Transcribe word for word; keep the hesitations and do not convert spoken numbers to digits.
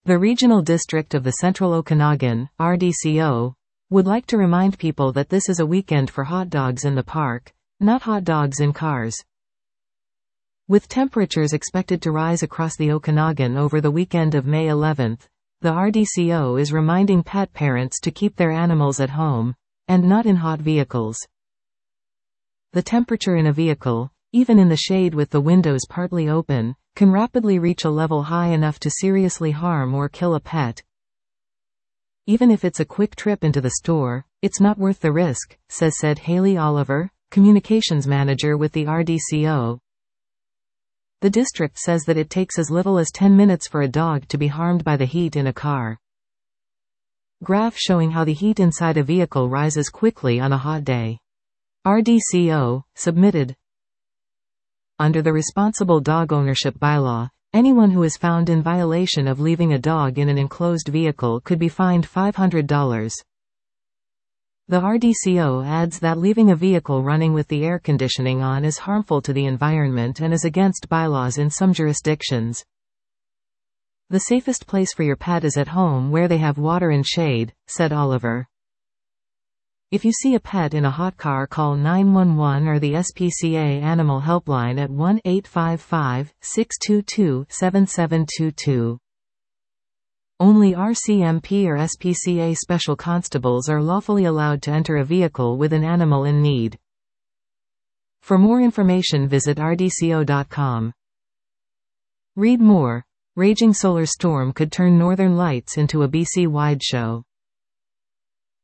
The Regional District of the Central Okanagan, R D C O, would like to remind people that this is a weekend for hot dogs in the park, not hot dogs in cars. With temperatures expected to rise across the Okanagan over the weekend of May eleventh, the R D C O is reminding pet parents to keep their animals at home, and not in hot vehicles. The temperature in a vehicle, even in the shade with the windows partly open, can rapidly reach a level high enough to seriously harm or kill a pet. Even if it's a quick trip into the store, it's not worth the risk, says said Haley Oliver, communications manager with the R D C O. The district says that it takes as little as ten minutes for a dog to be harmed by the heat in a car. Graph showing how the heat inside a vehicle rises quickly on a hot day. R D C O, submitted. Under the Responsible Dog Ownership Bylaw, anyone who is found in violation of leaving a dog in an enclosed vehicle could be fined five hundred dollars. The R D C O adds that leaving a vehicle running with the air conditioning on is harmful to the environment and is against bylaws in some jurisdictions. The safest place for your pet is at home where they have water and shade, said Oliver. If you see a pet in a hot car, call nine one one or the S P C A Animal Helpline at one eight five five, six two two, seven seven two two. Only R C M P or S P C A special constables are lawfully allowed to enter a vehicle with an animal in need. For more information, visit R D C O dot com. Read more. Raging solar storm could turn Northern Lights into a B C-wide show.